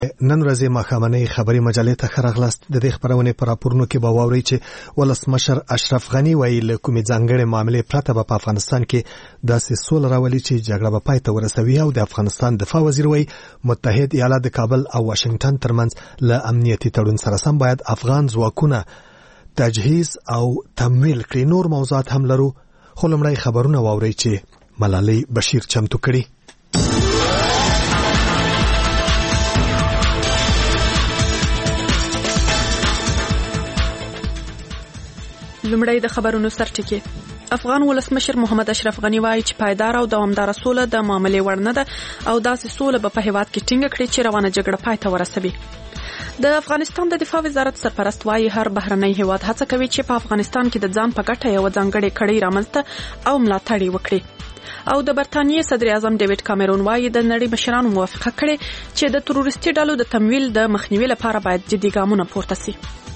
نن ورځې ماښامنۍ خبري مجلې ته ښه راغلاست. د دې خبرونې په راپورونو کې به واورئ چې ولسمشر اشرف غني وایي له کومې ځانګړې معاملې پرته به په افغانستان کې داسې سوله راولي چې جګړه به پای ته ورسوي، او د افغانستان دفاع وزیر وایي متحد ایالات د کابل او واشنگټن ترمنځ له امنیتي تړون سره سم باید افغان ځواکونه تجهیز او تمویل کړي. نور موضوعات هم لرو، خو لومړی خبرونه واورئ چې ملالۍ بشیر چمتو کړي. لومړی د خبرونو سرټکی. افغان ولسمشر محمد اشرف غني وایي چې پایدار او دوامدار سوله د معاملې وړ نه ده او داسې سوله به په هیواد کې ټینګه کړي چې روانه جګړه پای ته ورسوي. د افغانستان د دفاع وزارت سرپرست وایي هر بهرنی هیواد هڅه کوي چې په افغانستان کې د ځان په ګټه یو ځانګړې کړۍ رامنځته او ملاتړ وکړي. او د برتانیې صدر اعظم ډیوډ کامرون وایي د نړۍ مشرانو موافقه کړې چې د تروریستي ډلو د تمویل د مخنیوي لپاره باید جدي ګامونه پورته شي.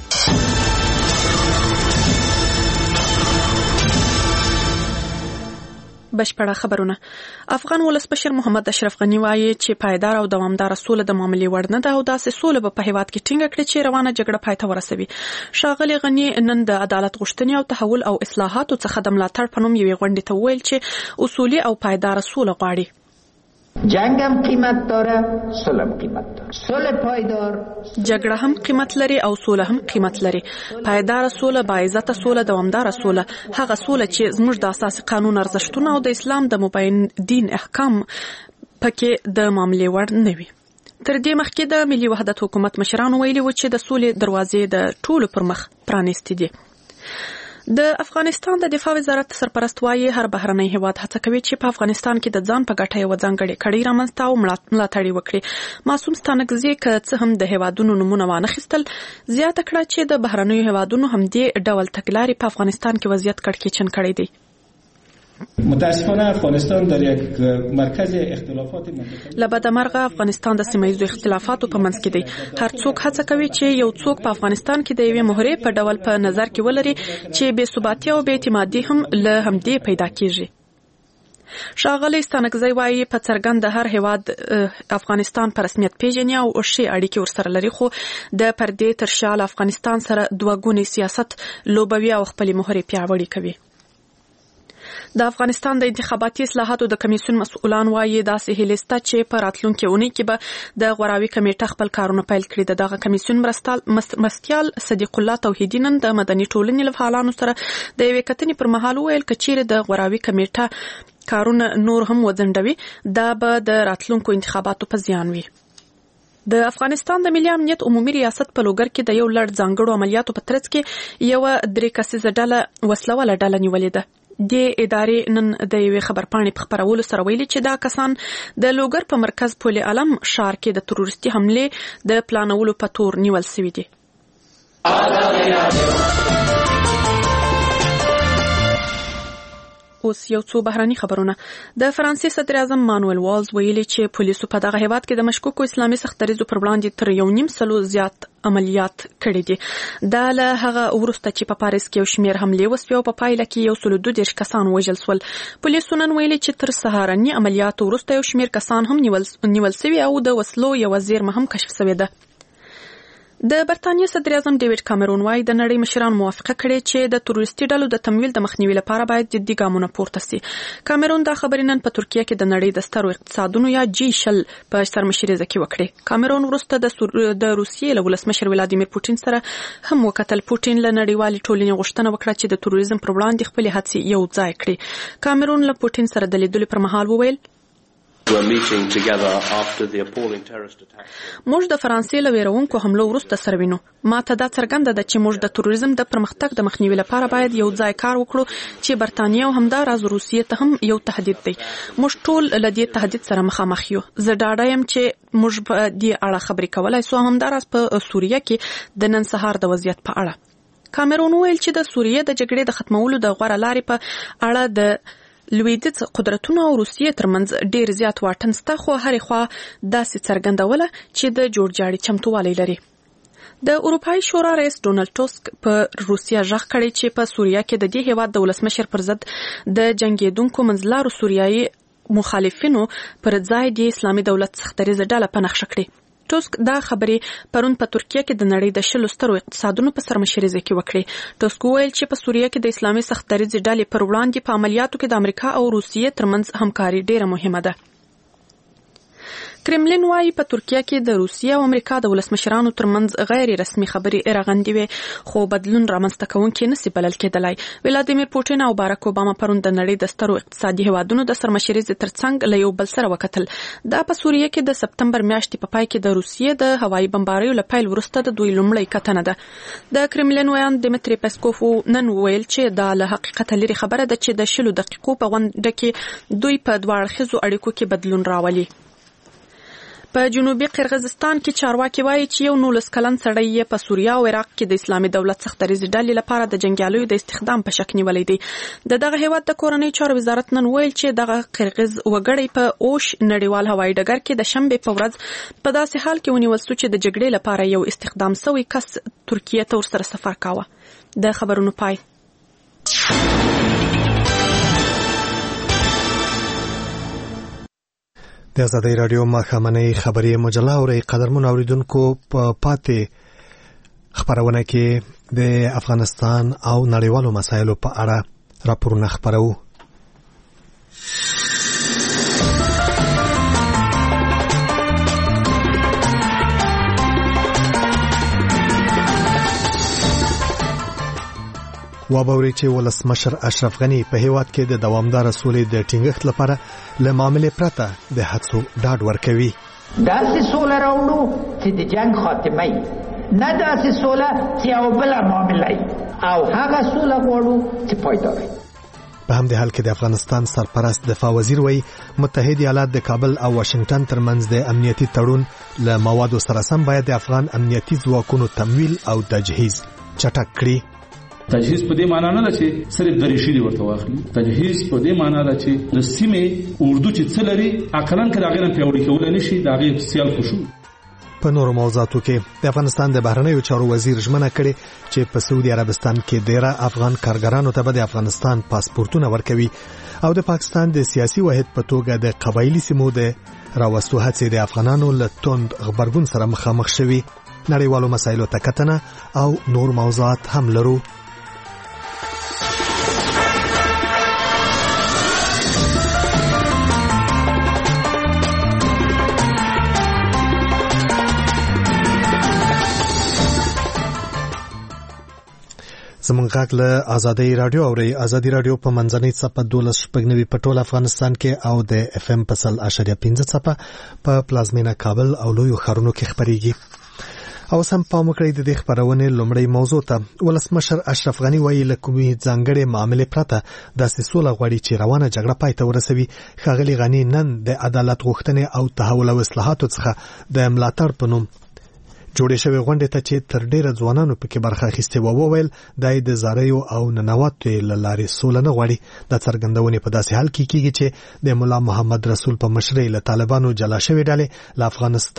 بشپړه خبرونه. افغان ولسمشر محمد اشرف غني وایي چې پایدار او دوامدار سوله د معاملې وړ نه ده او داسې سوله به په هیواد کې ټینګه کړي چې روانه جګړه پای ته ورسوي. ښاغلي غني نن د عدالت غوښتنې او تحول او اصلاحاتو څخه د ملاتړ په نوم یوې غونډې ته وویل چې اصولي او پایدار سوله غواړي. جنگم قیمت داره، صلح قیمت داره. صلح پایدار، جګړه هم قیمت لري او صلح هم قیمت لري. پایدار صلح، باعزته صلح، دوامدار صلح، هغه صلح چې زموږ د اساسي قانون ارزښتونه او د اسلام د مبین دین احکام پکې د معاملې وړ نه وي. تر دې مخکې د ملي وحدت حکومت مشرانو ویلي و چې د صلح دروازې د ټولو پر مخ پرانیستې دي. د افغانستان د دفاع وزارت سرپرست وایي هر بهرنی هیواد هڅه کوي چې په افغانستان کې د ځان په ګټه یو ځانګړې کړۍ رامنځته او ملاتړ وکړي. معصوم ستانکزی که څه هم د هیوادونو نومونه وانخیستل، زیاته کړه چې د بهرنیو هیوادونو هم دې ډول تګلارې په افغانستان کې وضعیت کړکېچن کړی دی. متاسفانه افغانستان در یک مرکز اختلافات لبدمرغه افغانستان د سیمه‌ایزو اختلافاتو په منځ کې دی. هر څوک هڅه کوي چې یو څوک په افغانستان کې د یوې مهرې په ډول په نظر کې ولري چې بې ثباتي او بې اعتمادي هم له همدې پیدا کیږي. ښاغلی ستانکزی وایي په څرګند هر هیواد افغانستان په رسمیت پیژني او ښې اړیکې ورسره لري، خو د پردې تر شا له افغانستان سره دوه ګونی سیاست لوبوي او خپلې مهرې پیاوړې کوي. د افغانستان د انتخاباتي اصلاحاتو د کمیسیون مسؤلان وایي داسې هیله شته چې په راتلونکي اونۍ کې به د غوراوي کمیټه خپل کارونه پیل کړي. دغه کمیسیون مرستیال صدیق الله توحیدی نن د مدني ټولنې له فعالانو سره د یوې کتنې پر مهال وویل که چیرې د غوراوي کمیټه کارونه نور هم وځنډوي دا به د راتلونکو انتخاباتو په زیان وي. د افغانستان د ملي امنیت عمومي ریاست په لوګر کې د یو لړ ځانګړو عملیاتو په ترڅ کې یو 3 کسیزه ډله وسلواله ډله نیولې ده. د ادارې نن د یوې خبرپاڼې په خپرولو سره ویلي چې دا کسان د لوګر په مرکز پل علم ښار کې د تروریستي حملې د پلانولو په تور نیول شوي دي. اوس یو څو بهراني خبرونه. د فرانسې صدر اعظم مانویل والز ویلي چې پولیسو په دغه هیواد کې د مشکوکو اسلامي سختدریزو پر وړاندې تر 1.5 سلو زیات عملیات کړي دي. دا له هغه وروسته چې په پاریس کې یو شمېر حملې وسوې او په پایله کې 122 کسان وژل شول. پولیسو نن ویلي چې تر سهارني عملیاتو وروسته یو شمېر کسان هم نیول شوي او د وسلو یو زیرمه هم کشف شوې ده. د برتانیې صدر اعظم ډیوډ کامرون وایي د نړۍ مشرانو موافقه کړې چې د تروریستي ډلو د تمویل د مخنیوي لپاره باید جدي ګامونه پورته شي. کامرون دا خبرې نن په ترکیه کې د نړۍ د سترو اقتصادونو یا G20 په سرمشریزه کې وکړې. کامرون وروسته د روسیې له ولسمشر ولادیمیر پوتین سره هم وکتل. پوتین له نړیوالې ټولنې غوښتنه وکړه چې د تروریزم پر وړاندې خپلې هڅې یو ځای کړي. کامرون له پوتین سره د لیدلو پر مهال وویل موږ د فرانسې له ویرونکو حملو وروسته سره وینو. ما ته دا څرګنده ده چې موږ د تروریزم د پرمختګ د مخنیوي لپاره باید یو ځای کار وکړو چې برتانیې او همداراز روسیې ته هم یو تهدید دی. موږ ټول له دې تهدید سره مخامخ یو. زه ډاډه یم چې موږ په دې اړه خبرې کولای سو، همداراز په سوریه کې د نن سهار د وضعیت په اړه. کامرون ویل چې د سوریه د جګړې د ختمولو د غوړه لارې په اړه د لویدیځ قدرتونو او روسیې ترمنځ ډیر زیات واټن شته، خو هرې خوا داسې څرګندوله چې د جوړجاړي چمتووالی لري. د اروپایي شورا رئیس ډونالد ټسک په روسیه ژغ کړی چې په سوریه کې د دې هیواد د ولسمشر پر ضد د جنگیدونکو منځلارو سوریایي مخالفینو پر ځای د اسلامي دولت سختدریزه ډله په نښه کړي. ټوسک دا خبرې پرون په ترکیه کې د نړۍ د 10 سترو اقتصادونو په سرمشرۍ کې وکړې. ټوسک وویل چې په سوریه کې د اسلامي سخت دریځ ډلې پر وړاندې په عملیاتو کې د امریکا او روسیې ترمنځ همکاري ډېره مهمه ده. کرملین وايي په ترکیه کې د روسیې او امریکا د ولسمشرانو ترمنځ غیر رسمي خبرې راغندي وي، خو بدلون رامنځته کوونکی نشي بلل کېدلای. ولادیمیر پوټین او باراک اوباما پرون د نړۍ د سترو اقتصادي هیوادونو د سرمشرۍ ترڅنګ له یو بل سره وکتل. دا په سوریه کې د سپتمبر میاشتې په پای کې د روسیې د هوایي بمباریو له پیل وروسته د دوی لومړی کتنه ده. د کرملین ویان دمیتری پسکوف نن ویل چې دا له حقیقت لري خبره ده چې د 10 دقیقو په غونډه کې دوی په دوه اړخیزو اړیکو کې بدلون راولي. په جنوبي قرغیزستان کې چارواکي وایي چې یو 19 کلن سړی یې په سوریه او عراق کې د اسلامي دولت سخت دریځ ډلې لپاره د جنګیالیو د استخدام په شک نیولې دي. دغه هیواد د کورنۍ چارو وزارت نن ویل چې دغه قرغیز وګړی په اوش نړیوال هوایي ډګر کې د شنبه په ورځ په داسې حال کې ونیول شو چې د جګړې لپاره یو استخدام شوی کس ترکیه ته ورسره سفر کاوه. د خبرونو پای. د آزادۍ رادیو ماښامنۍ خبري مجله اورئ. قدرمن اوریدونکو، په پاتې خبرونه کې د افغانستان او نړیوالو مسایلو په اړه راپورونه خبرو. وابوري چې ولسمشر اشرف غنی په هیواد کې د دوامدار سولې د ټینګښت لپاره له معاملې پرته د هڅو ډاډ ورکوي. داسې سوله راوړو چې د جنگ خاتمه نه، داسې سوله چې یو بل معامله او هغه سوله غواړو چې پایدار وي. په همدې حال کې د افغانستان سرپرست دفاع وزیر وایي متحد ایالات د کابل او واشنگټن ترمنځ د امنیتي تړون له موادو سره سم باید د افغان امنیتي ځواکونو تمویل او تجهیز چټک کړي. تجهیز په دې معنی نه ده چې صرف درېشي دی ورته واخلي. تجهیز په دې معنی ده چې د سیمې اردو چې څه لري عقلن کې دا غیر پیاوړي کول نه شي، دا غیر سیال خوشو. په نورو موضوعاتو کې د افغانستان د بهرنیو چارو وزیر ژمنه کړې چې په سعودي عربستان کې ډیره افغان کارګرانو ته د افغانستان پاسپورتونه ورکوي او د پاکستان د سیاسي واحد په توګه د قبایلی سیمو د راوستو هڅې د افغانانو له توند غبرګون سره مخامخ شوي. نړیوالو مسایلو ته کتنه او نور موضوعات هم لرو. زمونږ غږ له آزادۍ رادیو اورئ. آزادۍ رادیو په منځنۍ څپه 12.9 په ټول افغانستان کې او د FM په 100.5 څپه په پلازمینه کابل او لویو ښارونو کې خبرېږي. او سم پام وکړئ د دې خبرونې لومړی موضوع ته. ولسمشر اشرف غنی وایي له کومې ځانګړې معاملې پرته داسې سوله غواړي چې روانه جګړه پای ته ورسوي. ښاغلي غنی نن د عدالت غوښتنې او تحول او اصلاحاتو څخه د ملاتړ په نوم جوړې شوې غونډې ته چې تر ډیره ځوانانو پکې برخه اخیستې وویل دا د زاریو او ننواتو له لارې سوله نه غواړي. د څرګندونې په داسې حال کې کیږي چې د مولا محمد رسول په مشرۍ له طالبانو جلا شوې ډلې له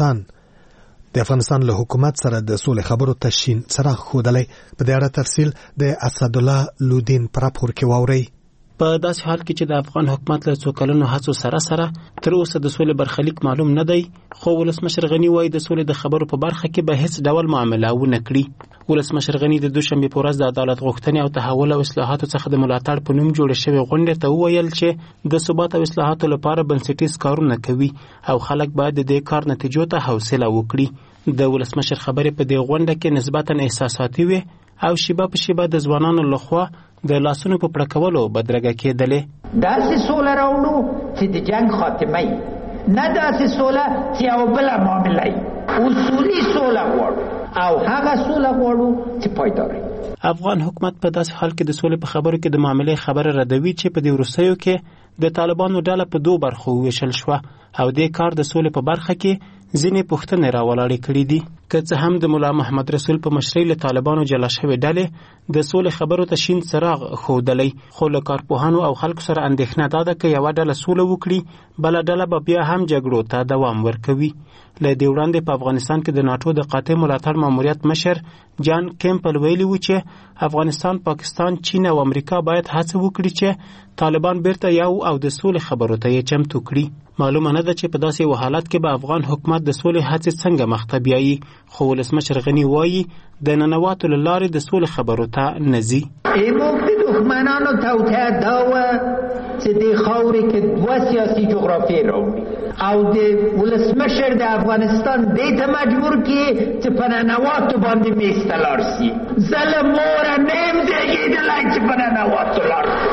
افغانستان له حکومت سره د سولې خبرو ته شین څراغ ښودلی. په دې اړه تفصیل د اسدالله لودین په راپور کې واورئ. په داسې حال کې چې د افغان حکومت له څو کلونو هڅو سره تر اوسه د سولې برخلیک معلوم نه دی، خو ولسمشر غنی وایي د سولې د خبرو په برخه کې به هیڅ ډول معامله ونه کړي. ولسمشر غنی د دوشنبه په ورځ د عدالت غوښتنې او تحول او اصلاحاتو څخه د ملاتړ په نوم جوړ شوی غونډه ته وویل چې د ثبات او اصلاحاتو لپاره بنسټیز کارونه کوي او خلک باید د دې کار نتیجو ته حوصله وکړي. د ولسمشر خبرې په دې غونډه کې نسبتاً احساساتي وي او شیبه په شیبه د ځوانانو لخوا د لاسونو په پړکولو بدرګه کېدلې. داسې سوله راوړو چې د جنگ خاتمه نه، داسې سوله چې یو بل معامله اصولي سوله غواړو او هغه سوله غواړو چې پایدار وي. افغان حکومت په داسې حال کې د سولې په خبرو کې د معاملې خبره ردوي چې په دې وروستیو کې د طالبانو ډله په دوه برخو وویشل شوه او دې کار د سولې په برخه کې ځینې پوښتنې راولاړې کړې دي. که څه هم د مولا محمد رسول په مشرۍ له طالبانو جلا شوې ډلې د سولې خبرو ته شین څراغ ښودلی، خو له کارپوهانو او خلکو سره اندېښنه دا ده که یوه ډله سوله وکړي بله ډله به بیا هم جګړو ته دوام ورکوي. له دې وړاندې په افغانستان کې د ناټو د قاطع ملاتړ ماموریت مشر جان کیمپل ویلي و چې افغانستان، پاکستان، چین او امریکا باید هڅه وکړي چې طالبان بیرته یو او د سولې خبرو ته یې چمتو کړي. معلومه نه ده چې په داسې یو حالت کې به افغان حکومت د سولې هڅې څنګه مخته بیایي، خو ولسمشر غني وایي د ننواتو له لارې د سولې خبرو ته نه ځي. ایموږ د دښمنانو توطئه دا وه چې د خاورې کې دوه سیاسي جغرافیې راوړي او د ولسمشر د افغانستان دې ته مجبور کړي چې په ننواتو باندې میسته لاړ شي. زه له موره نه یم زېږېدلی چې په ننواتو لاړ شي.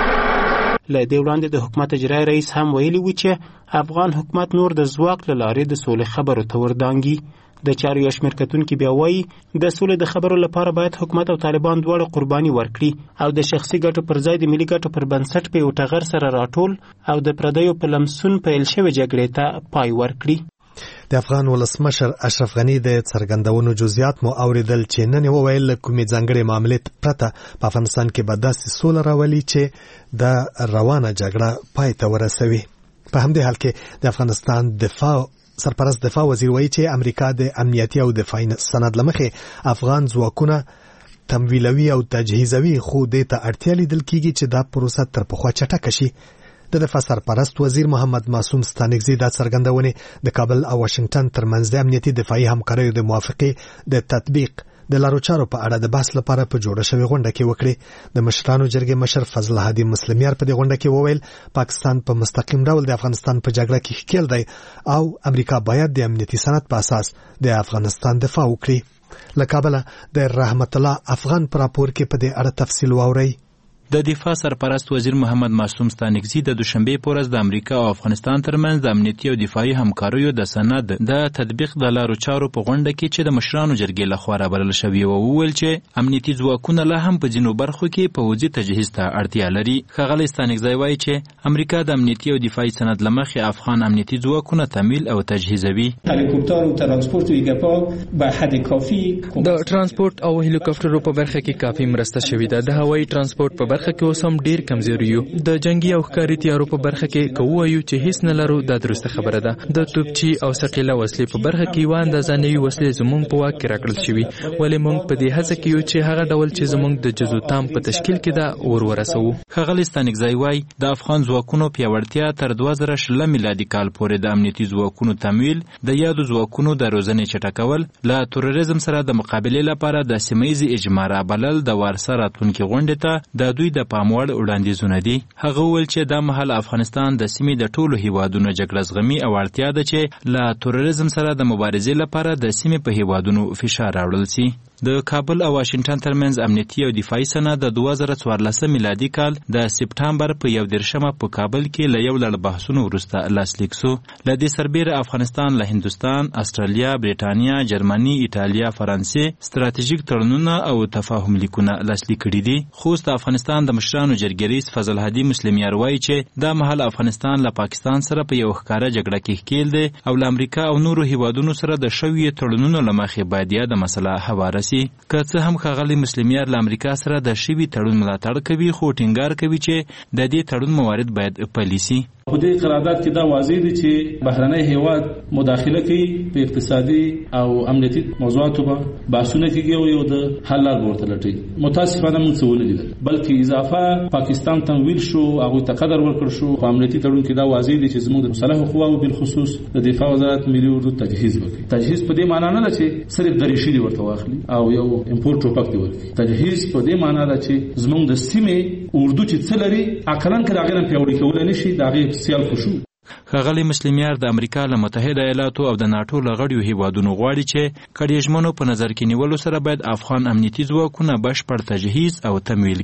له دې وړاندې د حکومت اجرایي رئیس هم ویلي و چې افغان حکومت نور د ځواک له لارې د سولې خبرو ته وردانګي. د چارو یو شمېر کتونکي بیا وایي د سولې د خبرو لپاره باید حکومت او طالبان دواړه قرباني ورکړي او د شخصي ګټو پر ځای د ملي ګټو پر بنسټ په یو ټغر سره راټول او د پردیو په لمسون پیل شوې جګړې ته پای ورکړي. د افغان ولسمشر اشرف غني د څرګندونو جزئیات مو اوریدل چې نن وویل له کومې ځانګړې معاملې پرته په افغانستان کې به داسې سوله راولي چې د روانه جګړه پای ته ورسوي. په همدې حال کې د افغانستان سرپرست دفاع وزیر وایي چې امریکا د امنیتي او دفاعي سند لمخې افغان ځواکونه تمویلوي او تجهیزوي، خو دې ته اړتیا لیدل کیږي چې دا پروسه تر پخوا چټکه شي. د دفاع سرپرست وزیر محمد معصوم ستانکزي دا څرګندونې د کابل او واشنگټن ترمنځ د امنیتي دفاعي همکاریو د موافقې د تطبیق د لارو چارو په اړه د بحث لپاره په جوړه شوې غونډه کې وکړي. د مشرانو جرګې مشر فضل هادي مسلمیار په دې غونډه کې وویل پاکستان په مستقیم ډول د افغانستان په جګړه کې ښکیل دی او امریکا باید د امنیتي سند په اساس د افغانستان دفاع وکړي. له کابله د رحمت الله افغان پر راپور کې په دې اړه تفصیل واورئ. د دفاع سرپرست وزیر محمد معصوم ستانکزي د دوشنبه په ورځ د امریکا او افغانستان ترمنځ د امنیتي او دفاعي همکاریو د سند د تطبیق د لارو چارو په غونډه کې چې د مشرانو جرګې لخوا رابلل شوی و وویل چې امنیتي ځواکونه لا هم په ځینو برخو کې پوځي تجهیز ته اړتیا لري. ښاغلی ستانکزي وایي چې امریکا د امنیتي او دفاعي سند لمخې افغان امنیتي ځواکونه تمویل او تجهیزوي. هلیکوپتر او ترانسپورت ویګپا به حد کافي د ترانسپورت او هلیکوپټرو په برخه کې کافي مرسته شوې ده. د هوایي ترانسپورت په برخه کې اوس هم ډیر کمزوري یو. د جنگي او ښکاري تیارو په برخه کې کوو چې هیڅ نه لرو دا درسته خبره ده. د توپچی او ثقيله وسلې په برخه کې یو اندازه نوي وسلې زموږ په واک کې راکړل شوي، ولې موږ په دې هڅه کې یو چې هغه ډول چې زموږ د جزوتام په تشکیل کې ده ورسوو. ښاغلی ستانکزي وایي د افغان ځواکونو پیاوړتیا تر 2016 میلادي کال پورې د امنیتي ځواکونو تمویل، د یادو ځواکونو د روزنې چټکول، له تروریزم سره د مقابلې لپاره د سیمه‌ییزې اجماع رابلل د وارسه راتلونکي غونډې ته د دوی د پام وړ وړاندیزونه دي. هغه وویل چې دا مهال افغانستان د سیمې د ټولو هیوادونو جګړه زغمي او اړتیا ده چې له تروریزم سره د مبارزې لپاره د سیمې په هیوادونو فشار راوړل شي. د کابل او واشنگټن ترمنځ امنیتي او دفاعي سند د 2014 میلادي کال د سپټامبر په 1 په کابل کې له یو لړ بحثونو وروسته لاسلیک شو. له دې سربیره افغانستان له هندوستان، استرالیا، بریټانیا، جرمني، ایټالیا، فرانسې ستراتیژیک تړونونه او تفاهم لیکونه لاسلیک کړي دي. خو د افغانستان د مشرانو جرګې رئیس فضل هادي مسلمیار وایي چې دا مهال افغانستان له پاکستان سره په یو ښکاره جګړه کې ښکیل دی او له امریکا او نورو هیوادونو سره د شویو تړونونو له مخې باید یاده مسله هواره شي. که څه هم ښاغلی مسلمیار له امریکا سره د شوي تړون ملاتړ کوي، خو ټینګار کوي چې د دې تړون موارد باید پلي شي. په دې قرارداد کې دا واضح دي چې بهرنی هیواد مداخله کوي په اقتصادي او امنیتي موضوعاتو باندې بحثونه کوي او یو د حل لار ورته لټوي. متاسفانه موږ څه ونه لیدل، بلکې اضافه پاکستان تمویل شو، هغه ته قدر ورکړ شو. په امنیتي تړون کې دا واضح دي چې زموږ د مسلح قواو بالخصوص د دفاع وزارت ملي اردو تجهیز وکړي. تجهیز په دې معنی نه ده چې صرف درېشي دی ورته واخلي او یو امپورټ ټوپک دی ورکړي. تجهیز په دې معنی ده چې زموږ د سیمې اردو چې څه لري عقلن کې دا غیر پیاوړی کول نه شي، دا غیر سیال خوشو. ښاغلی مسلمیار د امریکا له متحده ایالاتو او د ناټو له غړیو هیوادونو غواړي چې کډېژمنو په نظر کې نیولو سره باید افغان امنیتي ځواکونه بشپړ تجهیز او تمویل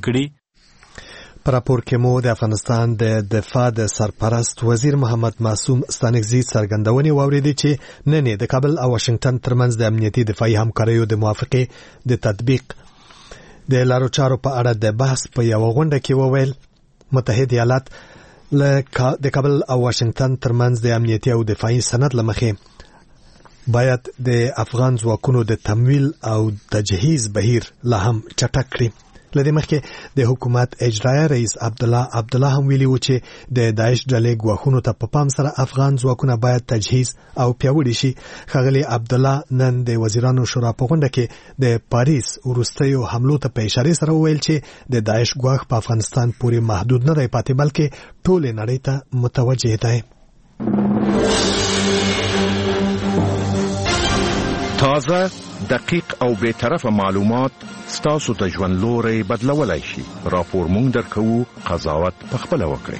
کړي. په راپور کې مو د افغانستان د دفاع د سرپرست وزیر محمد معصوم ستانکزي څرګندونې واورېدې چې نن د کابل او واشنگټن ترمنځ د امنیتي دفاعي همکاریو د موافقې د تطبیق د لارو چارو په اړه د بحث په یوه غونډه کې وویل. متحده ایالات د کابل او واشنگټن ترمنځ د امنیتي او دفاعي سند لمخې باید د افغان ځواکونو د تمویل او تجهیز بهیر لا هم چټک کړي. لدې مخکې د حکومت اجرایي رئیس عبدالله هم ویلي و چې د داعش ډلې ګواښونو ته په پام سره افغان ځواکونه باید تجهیز او پیاوړي شي. ښاغلی عبدالله نن د وزیرانو شورا په غونډه کې د پاریس وروستیو حملو ته په اشارې سره وویل چې د داعش ګواښ په افغانستان پورې محدود نه دی پاتې، بلکې ټولې نړۍ ته متوجه دی. تازه، دقیق او بی‌طرفه معلومات ستاسو د ژوند لوري بدلولای شي. راپور مونږ درکوو، قضاوت پخپله وکړئ.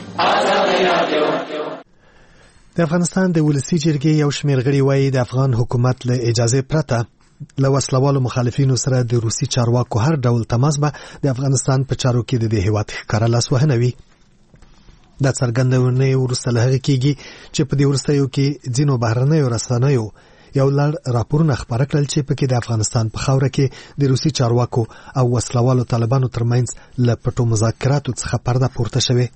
د افغانستان د ولسی جرګې یو شمېر غړي وایي د افغان حکومت له اجازه پرته له وسلوالو مخالفینو سره د روسي چارواکو هر ډول تماس به د افغانستان په چارو کې د دې هیواد ښکاره لاسوهنه وي. دا څرګندونه وروسته له هغې کېږي چې په دې وروستیو کې ځینو بهرنیو رسنیو یو لړ راپورونه خپاره کړل چې پکې د افغانستان په خاوره کې د روسي چارواکو او وسلوالو طالبانو ترمنځ له پټو مذاکراتو څخه پرده پورته شوې.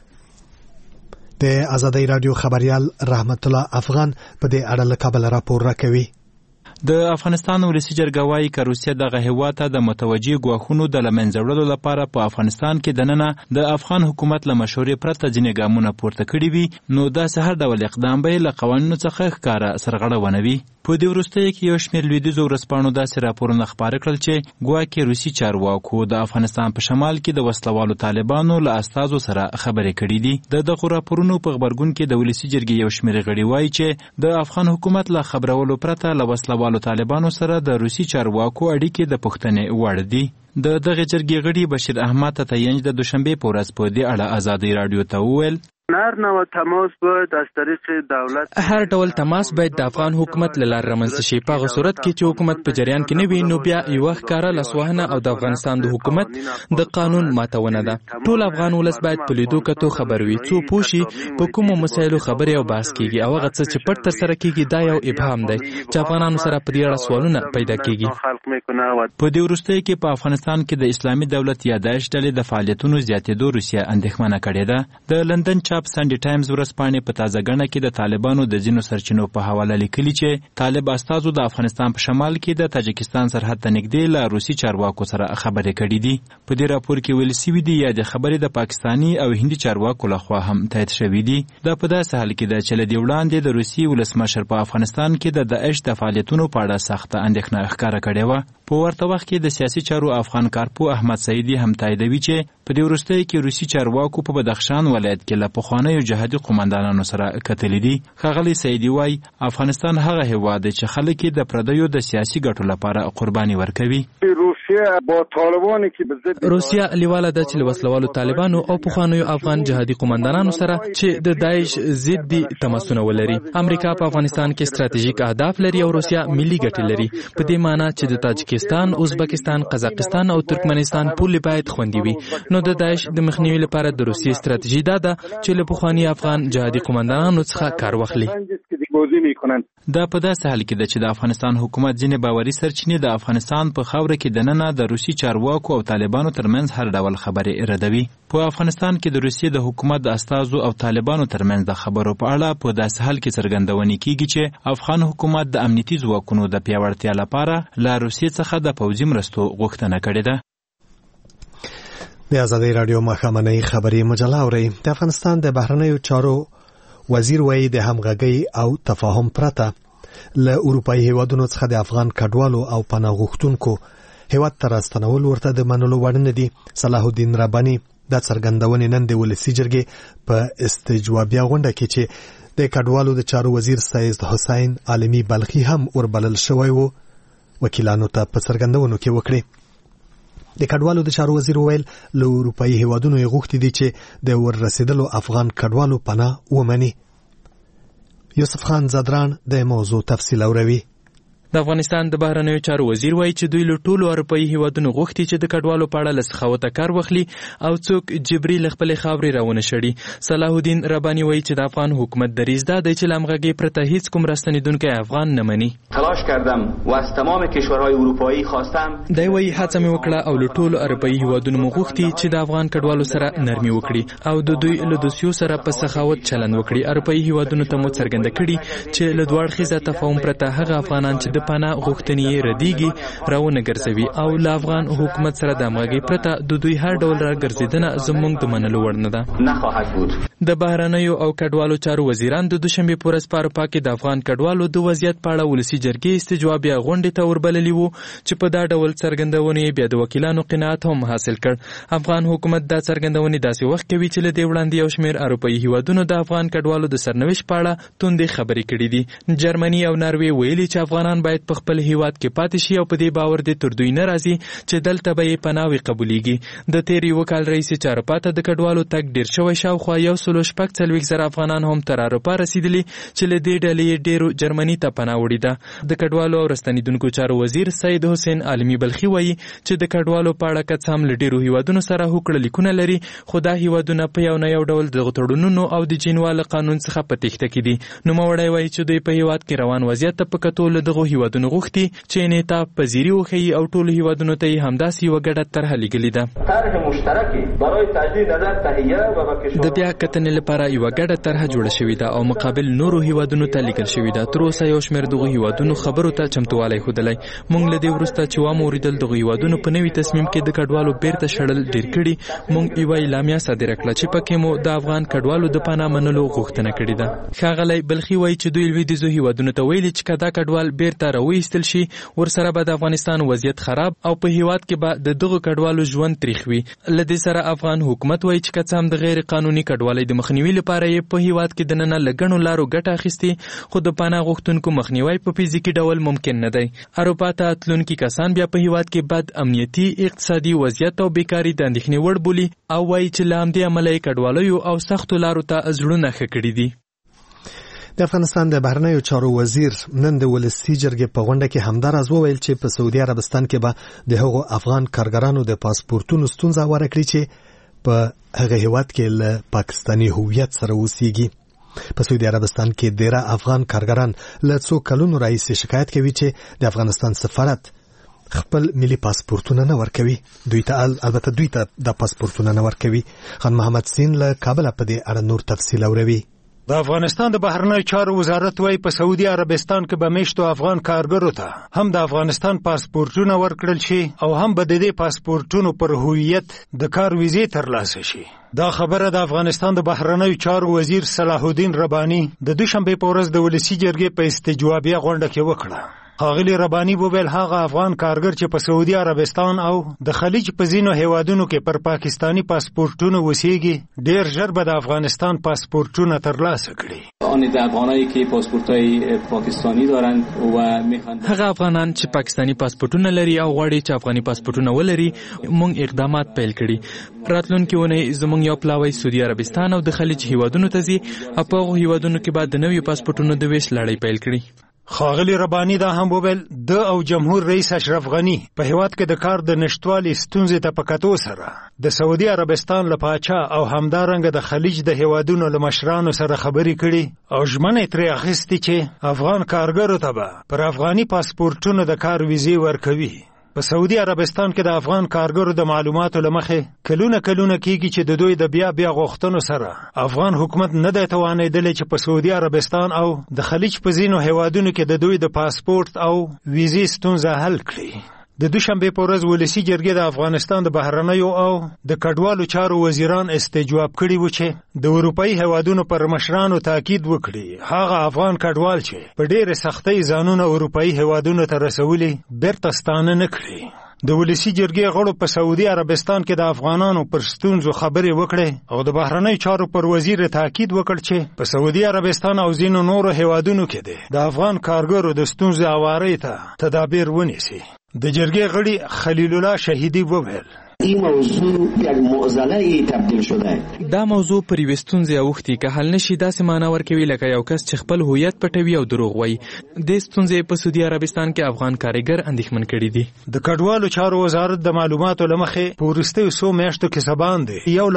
د آزادۍ راډیو خبریال رحمت الله افغان په دې اړه له کابل راپور راکوي. د افغانستان ولسی جرګه وايي چې روسیه دغه هیواد ته د متوجي ګواښونو د لمنځه وړلو لپاره په افغانستان کې دننه د افغان حکومت له مشورې پرته ځینې ګامونه پورته کړي وي، نو داسې هر ډول اقدام به له قوانینو څخه ښکاره سرغړونه وي. په دې وروستیو کې یو شمېر لویدیځو ورځپاڼو داسې راپورونه خپاره کړل چې ګواکې روسي چارواکو د افغانستان په شمال کې د وسلوالو طالبانو له استازو سره خبرې کړې دي. د دغو راپورونو په غبرګون کې د ولسی جرګې یو شمېر غړي وایي چې د افغان حکومت له خبرولو پرته له وسلوالو طالبانو سره د روسي چارواکو اړیکې د پوښتنې وړ دي. د دغه جرګې غړي بشیر احمد تتینج د دوشنبه په ورځ په دې اړه آزادۍ راډیو ته وویل هر نوع تماس باید از طریق دولت هر ډول تماس باید د افغان حکومت له لارې رامنځته شي. په هغه صورت کې چې حکومت په جریان کې نه وي، نو بیا یوه ښکاره لاسوهنه او د افغانستان د حکومت د قانون ماتونه ده. ټول افغان ولس باید په لیدو کتو خبر وي، څو پوه شي په کومو مسایلو خبرې او بحث کېږي، او هغه څه چې پټ ترسره کېږي دا یو ابهام دی چې افغانانو سره په دې اړه سوالونه پیدا کېږي. په دې وروستیو کې په افغانستان کې د اسلامي دولت یا داعش ډلې د فعالیتونو زیاتېدو روسیه اندېښمنه کړې ده. د لندن چاپ سنډي ټایمز ورځپاڼې په تازه ګڼه کې د طالبانو د ځینو سرچینو په حواله لیکلي چې طالب استازو د افغانستان په شمال کې د تاجکستان سرحد ته نږدې له روسي چارواکو سره خبرې کړې دي. په دې راپور کې ویل شوي دي یا د خبرې د پاکستاني او هندي چارواکو لخوا هم تایید شوي دي. دا په داسې حال کې ده چې له دې وړاندې د روسي ولسمشر په افغانستان کې د داعش د فعالیتونو په اړه سخته اندېښنه ښکاره کړې وه. په ورته وخت کې د سیاسي چارو افغان کارپو احمد سعیدي هم تاییدوي چې په دې وروستیو کې روسي چارواکو په بدخشان ولایت کې له پخوانیو جهادي قومندانانو سره کتلې دي. ښاغلی سعیدي وایي افغانستان هغه هیواد دی چې خلک یې د پردیو د سیاسي ګټو لپاره قرباني ورکوي. روسیه لیواله ده چې له وسلوالو طالبانو او پخوانیو افغان جهادي قومندانانو سره چې د داعش ضد دي تماسونه ولري. امریکا په افغانستان کې ستراتیژیک اهداف لري او روسیه ملي ګټې لري. په دې معنی چې د تاجکستان، ازبکستان، قزاقستان او ترکمنستان پولې باید خوندي وي. نو د داعش د مخنیوي لپاره د روسیې ستراتیژي دا ده چې له پخواني افغان جهادي قومندانانو څخه کار واخلي. دا په داسې حال کې ده چې د افغانستان حکومت ځینې باوري سرچینې د افغانستان په خاوره کې دننه د روسي چارواکو او طالبانو ترمنځ هر ډول خبرې ردوي. په افغانستان کې د روسیې د حکومت د استازو او طالبانو ترمنځ د خبرو په اړه په داسې حال کې څرګندونه کیږي چې افغان حکومت د امنیتي ځواکونو د پیاوړتیا لپاره له روسیې څخه د پوځي مرستو غوښتنه کړې ده. د آزادۍ راډیو ماښامنۍ خبري مجله اورئ. د افغانستان د بهرنیو چارو وزیر وایي د همغږۍ او تفاهم پرته له اروپایي هیوادونو څخه د افغان کډوالو او پناه غوښتونکو هیواد ته راستنول ورته د منلو وړ نه دي. صلاح الدین رباني دا څرګندونې نن د ولسی جرګې په استجوابیه غونډه کې چې د کډوالو د چارو وزیر سید حسین عالمي بلخي هم وربلل شوی و وکیلانو ته په څرګندونو کې وکړي. د کډوالو د چارو وزیر ویل له اروپایي هیوادونو یې غوښتي دي چې د وررسېدلو افغان کډوالو پناه ومني. یوسف خان زادران د موضوع تفصیل اوروي. د افغانستان د بهرنیو چارو وزیر وایي چې دوی له ټولو اروپایي هیوادونو غوښتي چې د کډوالو په اړه له سخاوته کار واخلي او څوک جبري له خپلې خاورې راونه شړي. صلاح الدین رباني وایي چې د افغان حکومت دریځ دا دی چې له همغږۍ پرته هیڅ کوم راستنېدونکی افغان نه مني. تلاش کردم و از تمام کشورهای اروپایی خواستم. دی وایي هڅه مې وکړه او له ټولو اروپایي هیوادونو مو غوښتي چې د افغان کډوالو سره نرمي وکړي او د دوی له دوسیو سره په سخاوت چلند وکړي. اروپایي هیوادونو ته مو څرګنده کړي چې له دوه اړخیزه تفاهم پرته هغه افغانان چې د د پناه غوښتنې ردیږي راونه ګرځوي او له افغان حکومت سره د همغږۍ پرته د دوی هر ډول راګرځېدنه زموږ د منلو وړ نه ده. نخواهد بود. د بهرنیو او کډوالو چارو وزیران د دوشنبې په ورځ په اروپا کې د افغان کډوالو د وضعیت په اړه ولسي جرګې استجوابیه غونډې ته وربللي وو چې په دا ډول څرګندونې بیا د وکیلانو قناعت هم حاصل کړ. افغان حکومت دا څرګندونې داسې وخت کوي چې له دې وړاندې یو شمېر اروپایي هیوادونو د افغان کډوالو د سرنوشت په اړه توندې خبرې کړې دي. جرمني او ناروې ویلي چې افغانان باید په خپل هیواد کې پاتې شي او په دې باور دي تر دوی نه راځي چې دلته به یې پناه قبولیږي. د تیر یو کال رئیس چې اروپا ته د کډوالو تګ ډیر شوی، شاوخوا 140,000 افغانان هم تر اروپا رسیدلي چې له دې ډلې ډیرو جرمني ته پناه وړې ده. د کډوالو او راستنیدونکو چارو وزیر سید حسین عالمي بلخي وایي چې د کډوالو په اړه که څه هم له ډیرو هیوادونو سره هوکړه لیکونه لري، خو دا هیوادونه په یو نه یو ډول د تړونونو او د جنیوا قانون څخه په تېښته کې دي. نوموړی وایي چې دوی په هیواد کې روان وضعیت ته په کتو له دغو هیوادونو غوښتي چې انعطاف پذیري وښیي او ټولو هیوادونو ته یې همداسې یوه ګډه طرحه لیږلې ده. د بیا کتنې لپاره یوه ګډه طرحه جوړه شوې ده او مقابل نورو هیوادونو ته لیږل شوې ده. تر اوسه یو شمېر دغو هیوادونو خبرو ته چمتووالی ښودلی. موږ له دې وروسته چې واورېدل دغو هیوادونو په نوي تصمیم کې د کډوالو بیرته شړل ډېر کړي، موږ یوه اعلامیه صادره کړه چې پکې مو د افغان کډوالو د پناه منلو غوښتنه کړې ده. ښاغلی بلخي وایي چې دوی لویدیځو هیوادونو ته ویلي چې که دا کډوال بیرته راوایستل شي ورسره به د افغانستان وضعیت خراب او په هیواد کې به د دغو کډوالو ژوند تریخ وي. له دې سره افغان حکومت وایي چې که څه هم د غیر قانوني کډوالۍ د مخنیوي لپاره یې په هیواد کې دننه له ګڼو لارو ګټه اخیستې، خو د پناه غوښتونکو مخنیوی په فزیکي ډول ممکن نه دی. اروپا ته تلونکي کسان بیا په هیواد کې بد امنیتي، اقتصادي وضعیت او بیکاري د اندېښنې وړ بولي او وایي چې له همدې امله یې کډوالیو او سختو لارو ته زړونه ښه کړي دي. د افغانستان د بهرنیو چارو وزیر نن د ولسي جرګې په غونډه کې همدا راز وویل چې په سعودي عربستان کې به د هغو افغان کارګرانو د پاسپورتونو ستونزه واره کړي چې په هغه هیواد کې له پاکستاني هویت سره اوسېږي. په سعودي عربستان کې ډېره افغان کارګران له څو کلونو راهیسې شکایت کوي چې د افغانستان سفارت خپل ملي پاسپورتونه نه ورکوي. دوی ته د پاسپورتونه نه ورکوي. خان محمد سین له کابل په دې اړه نور تفصیل اوروي. د افغانستان د بهرنیو چارو وزارت وايي په سعودي عربستان کې به میشتو افغان کارګرو ته هم د افغانستان پاسپورتونه ورکړل شي او هم به د دې پاسپورتونو پر هویت د کار ویزې ترلاسه شي. دا خبره د افغانستان د بهرنیو چارو وزیر صلاح الدین رباني د دوشنبه په ورځ د ولسي جرګې په استجوابیه غونډه کې وکړه. ښاغلي رباني وویل هغه افغان کارګر چې په سعودي عربستان او د خلیج په ځینو هیوادونو کې پر پاکستانی پاسپورتونو اوسېږي ډېر ژر به د افغانستان پاسپورتونه ترلاسه کړي. هغه افغانان چې پاکستانی پاسپورتونه لري او غواړي چې افغاني پاسپورتونه ولري، موږ اقدامات پیل کړي. راتلونکي اونۍ زموږ یو پلاوی سعودي عربستان او د خلیج هیوادونو ته ځي او په هغو هیوادونو کې به د نویو پاسپورتونو د ویش لړۍ پیل کړي. ښاغلي رباني دا هم وویل د او جمهور رئیس اشرف غني په هیواد کې د کار د نشټوالي ستونزې ته په کتو سره د سعودي عربستان له پاچا او همدارنګه د خلیج د هیوادونو له مشرانو سره خبرې کړي او ژمنې ترې اخیستې چې افغان کارګرو ته به پر افغاني پاسپورتونو د کار ویزې ورکوي. په سعودي عربستان کې د افغان کارګرو د معلوماتو له مخې کلونه کېږي چې د دوی د بیا غوښتنو سره افغان حکومت نه دی توانېدلی چې په سعودي عربستان او د خلیج په ځینو هیوادونو کې د دوی د پاسپورت او ویزې ستونزه حل کړي. د دوشنبه په ورځ ولسي جرګې د افغانستان د بهرنیو او د کډوالو چارو وزیران استجواب کړي و چې د اروپایي هیوادونو پر مشرانو تاکید وکړي هغه افغان کډوال چې په ډېرې سختۍ ځانونه اروپایي هیوادونو ته رسولي بیرته ستانه نه کړي. د ولسي جرګې غړو په سعودي عربستان کې د افغانانو پر ستونزو خبرې وکړې او د بهرنیو چارو پر وزیر تاکید وکړ چې په سعودي عربستان او ځینو نورو هیوادونو کې د افغان کارګرو د ستونزو هوارۍ ته تدابیر ونیسي. د جرګې غړي خلیل الله شهیدی وویل این موضوع یک معضله تبدیل شده. دا موضوع پر یوې ستونزې اوښتي که حل نشي داسې معنا ورکوي لکه یو کس چې خپل هویت پټوي او دروغ وایي. دې ستونزې په سعودي عربستان کې افغان کارګر اندېښمن کړي دي. د کډوالو چارو وزارت د معلوماتو له مخې په وروستیو څو میاشتو کې څه باندې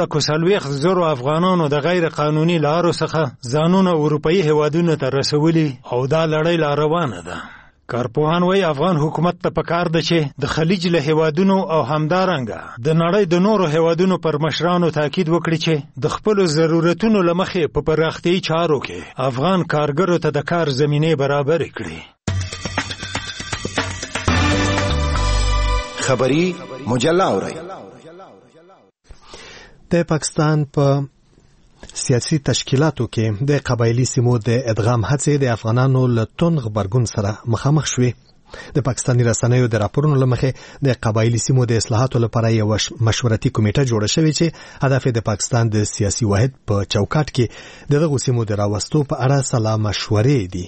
140,000 افغانانو د غیر قانوني لارو څخه ځانونه اروپایي هیوادونو ته رسولي او دا لړۍ لا روانه ده. کارپوهان وایي افغان حکومت ته پکار ده چې د خلیج له هیوادونو او همدارنګه د نړۍ د نورو هیوادونو پر مشرانو تاکید وکړي چې د خپلو ضرورتونو له مخې په پراختیایي چارو کې افغان کارګرو ته د کار زمینې برابرې کړي. خبری مجله اورئ. د پاکستان په سیاسي تشکیلاتو کې د قبایلی سیمو د ادغام هڅې د افغانانو له توند غبرګون سره مخامخ شوې. د پاکستاني رسنیو د راپورونو لمخې د قبایلی سیمو د اصلاحاتو لپاره یو مشورتي کمیټه جوړه شوې چې هدف د پاکستان د سیاسي واحد په چوکاټ کې دغه سیمو د راوستو په اړه سلا مشورې دي.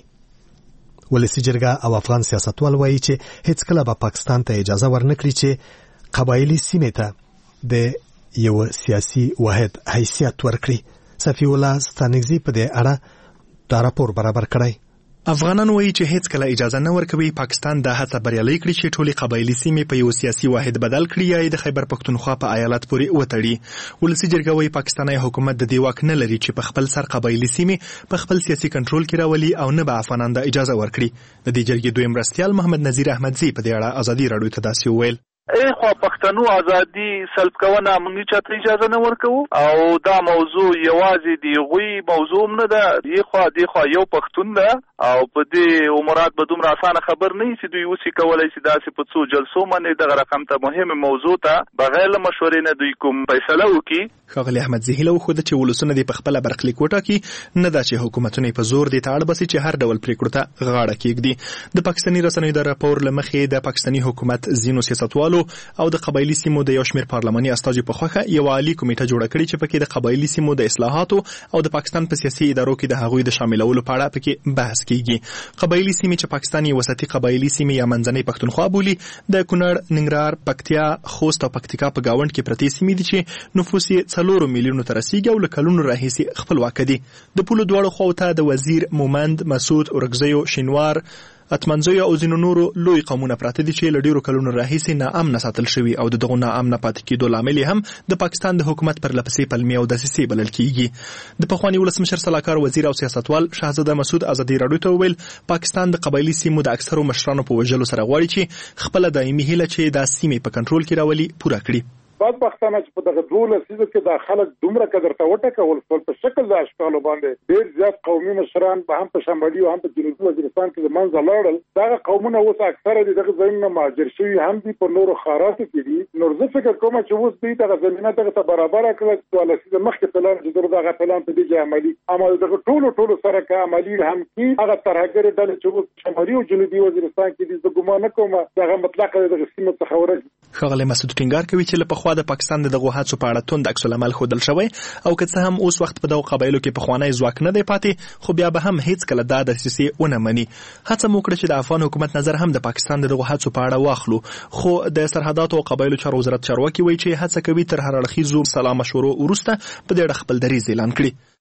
ولسی جرګه او افغان سیاستوال وایي چې هیڅ کله به پاکستان ته اجازه ورنکړي چې قبایلی سیمې ته د یو سیاسي واحد حیثیت ورکړي. صفی الله ستانګزی په دې اړه دا راپور برابر کړی. افغانان وایي چې هیڅ کله اجازه نه ورکوي پاکستان د هڅه بریالۍ کړي چې ټولې قبایلی سیمې په یو سیاسي واحد بدل کړي یا د خیبر پختونخوا په ایالت پورې وتړي. ولسی جرګه وایي پاکستاني حکومت د دې واک نه لري چې په خپل سر قبایلی سیمې په خپل سیاسي کنټرول کې راولي او نه به افغانان د اجازه ورکړي. د دې جرګې دویم مرستیال محمد نذیر احمدزی په دې اړه ازادي راډیو ته داسې وویل: خو پښتنو ازادي سلب کونه موږ چاته اجازه نه ورکو او دا موضوع یوازې دی غوي موضوع نه ده. دی خو یو پښتون ده او په دې عمرات به دومره اسانه خبر نه چې دوی وسی کولای شي داسې په څو جلسو باندې دغه رقم ته مهمه موضوع ته بغیر له مشورې نه دوی کوم فیصله وکړي. ښاغلی احمد زهیله وښوده چې ولسونه دې په خپله برخلیک وټاکي، نه دا چې حکومتونه په زور دې ته اړ بسي چې هر ډول پریکړو ته غاړه کېږدي. د پاکستاني رسنیو د راپور له مخې د پاکستاني حکومت ځینو سیاستوالو او د قبایلی سیمو د یو شمېر پارلماني استازو په خوښه یو عالي کمیټه جوړه کړې چې پکې د قبایلی سیمو د اصلاحاتو او د پاکستان په سیاسي ادارو کې د هغوی د شاملولو په اړه پکې بحث کیږي. قبایلی سیمې چې پاکستان یې وسطي قبایلی سیمې یا منځنۍ پښتونخوا بولي د کونړ، ننګرهار، پکتیا، خوست او پکتیکا په گاوند کې پرتې سیمې دي چې نفوس یې 4 میلیونو ته رسیږي او له کلونو راهیسې خپلواکه دي. د پولو دواړو خواو ته د وزیر، مومند، مسعود، اورکزیو، شینوار، اتمنځیو او ځینو نورو لوی قومونه پراته دي چې له ډیرو کلونو راهیسې ناامنه ساتل شوي او د دغو ناامنه پاتې کېدو لامل هم د پاکستان د حکومت پر لپسې پلمې او دسیسې بلل کېږي. د پخواني ولسمشر سلاکار وزیر او سیاستوال شهزاده مسعود ازادي راډیو ته وویل پاکستان د قبایلی سیمو د اکثرو مشرانو په وژلو سره غواړي چې خپله دایمي هیله چې دا سیمې په کنټرول کې راولي پوره کړي. بدبختانه چې په دغه 2 لسیزو کې دا خلک دومره قدر ته وټکول شول په شکل د اشکالو باندې ډېر زیات قومي مشران به هم په شمالي او هم په جنوبي وزیرستان کې د منځه لاړل. دغه قومونه اوس اکثره دغه ځایونه مهاجر شوي هم دي په نورو خاراتو کې دي. نو زه فکر کوم چې اوس دوی دغه زمینه دغه ته برابره کړه 2 لسیزه مخکې پلان چې دغه پلان په دې کې عملي عمل دغه ټولو سره کې عملي هم کې هغه ترهګر ډلې چې اوس شمالي او جنوبي وزیرستان کې دي زه ګمان نه کوم دغه مطلق دغه سیمه څخه ورغلي. ښاغلی مسعود ټینګار کوي چې له پخوا د پاکستان د دغو هڅو په اړه توند عکس العمل ښودل شوی او که څه هم اوس وخت په دغو قبایلو کې پخوانی ځواک نه دی پاتې خو بیا به هم هیڅ کله دا دسیسې ونه مني. هڅه مو وکړه چې د افغان حکومت نظر هم د پاکستان د دغو هڅو په اړه واخلو خو د سرحداتو او قبایلو چارو وزارت چارواکي وایي چې هڅه کوي تر هر اړخیزو سلا مشورو وروسته په دې اړه خپل دریځ اعلان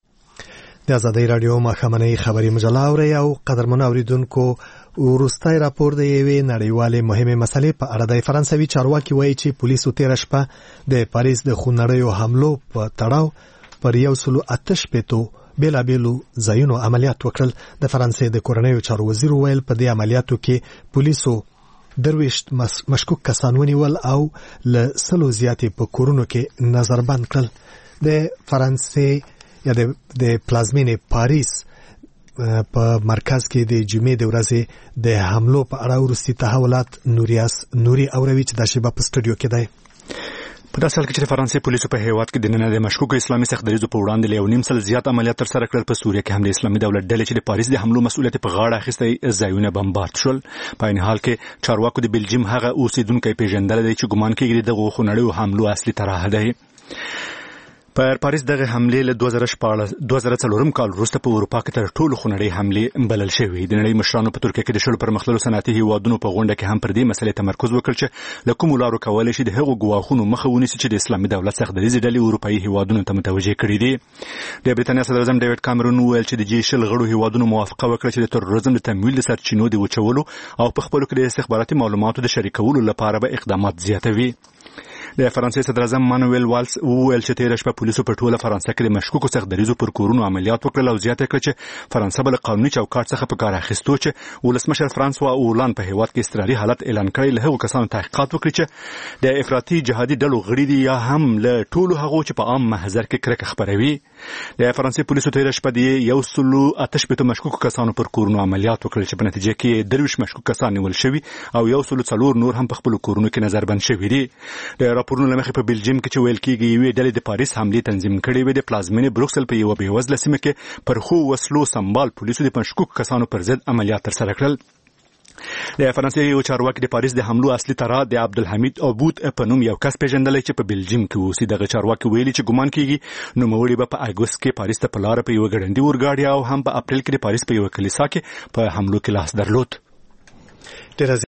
کړي. د ازادۍ راډیو ماښامنۍ خبري مجله اورئ او قدرمنو اوریدونکو وروستی راپور د یوې نړیوالې مهمې مسلې په اړه د فرانسوي چارواکي وایي چې پولیسو تېره شپه د پاریس د خونړیو حملو په تړاو پر 108 بېلابېلو ځایونو عملیات وکړل. د فرانسې د کورنیو چارو وزیر ویل په دې عملیاتو کې پولیسو 23 مشکوک کسان ونیول او له 100 زیاتې په کورونو کې نظربند کړل. د فرانسې یا د پلازمینې پاریس په مرکز کې د جمعې د ورځې د حملو په اړه وروستي تحولات نوري اوروي چې د شیبه په سټوډیو کې دی. په داسې حال کې چې فرانسې پولیسو په هیواد کې د نن د مشکوکو اسلامي سختدریزو په وړاندې له 1.5 سل زیات عملیات ترسره کړل. په سوریه کې هم د اسلامي دولت ډلې چې د پاریس د حملو مسؤلیت په غاړه اخیستی ځایونه بمبارد شول. په عین حال کې چارواکو د بلجیم هغه اوسیدونکی پیژندل دی چې ګمان کېږي دغه خونړیو حملو اصلي طرح دی. په پاریس دغه حملې له 2004 کال وروسته په اروپا کې تر ټولو خونړۍ حملې بلل شوې. د نړۍ مشرانو په ترکیه کې د شلو پرمختللو صنعتي هیوادونو په غونډه کې هم پر دې مسلې تمرکز وکړ چې له کومو لارو کولی شي د هغو ګواښونو مخه ونیسي چې د اسلامي دولت سختدریزې ډلې اروپایي هیوادونو ته متوجه کړي دي. د برېټانیا صدراعظم ډیوډ کامرون وویل چې د G20 غړو هیوادونو موافقه وکړه چې د تروریزم د تمویل د سرچینو د وچولو او په خپلو کې د استخباراتي معلوماتو د شریکولو لپاره به اقدامات زیاتوي. د فرانسې صدر اعظم مانویل والس وویل چې تېره شپه پولیسو په ټوله فرانسه کې د مشکوکو سختدریزو پر کورونو عملیات وکړل او زیاته کړه چې فرانسه به له قانوني چوکاټ څخه په کار اخیستو چې ولسمشر فرانسوا اولان په هیواد کې اضطراري حالت اعلان کړی له هغو کسانو تحقیقات وکړي چې د افراطي جهادي ډلو غړي دي یا هم له ټولو هغو چې په عام محضر کې کرکه خپروي. د فرانسې پولیسو تېره شپه د 188 مشکوکو کسانو پر کورونو عملیات وکړل چې په نتیجه کې 23 مشکوک کسان نیول شوي او 104 نور هم په خپلو کورونو کې نظربند شوي دي. د راپورونو له مخې په بلجیم کې چې ویل کېږي یوې ډلې د پاریس حملې تنظیم کړې وې د پلازمینې بروکسل په یوه بېوزله سیمه کې پر ښو وسلو سمبال پولیسو د مشکوکو کسانو پر ضد عملیات ترسره کړل. د فرانسې یو چارواکي د پاریس د حملو اصلي طرح د عبدالحمید عبود په نوم یو کس پیژندلی چې په بلجیم کې اوسي. دغه چارواکي ویلي چې ګمان کېږي نوموړي به په اګوست کې پاریس ته په لاره په یوه ګړندي اورګاډي او هم په اپریل کې د پاریس په یوه کلیسا کې په حملو کې لاس درلود.